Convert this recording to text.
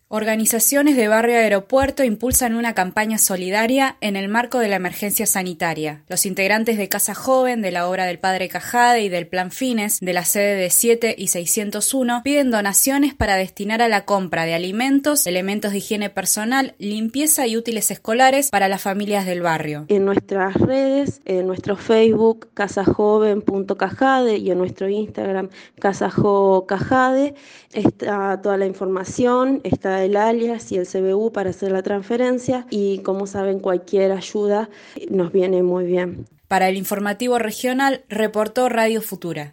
Organizaciones de Barrio Aeropuerto impulsan una campaña solidaria en el marco de la emergencia sanitaria. Los integrantes de Casa Joven, de la obra del Padre Cajade y del Plan Fines, de la sede de 7 y 601, piden donaciones para destinar a la compra de alimentos, elementos de higiene personal, limpieza y útiles escolares para las familias del barrio. En nuestras redes, en nuestro Facebook, casajoven.cajade, y en nuestro Instagram, casajocajade, está toda la información, está el alias y el CBU para hacer la transferencia, y como saben, cualquier ayuda nos viene muy bien. Para el informativo regional, reportó Radio Futura.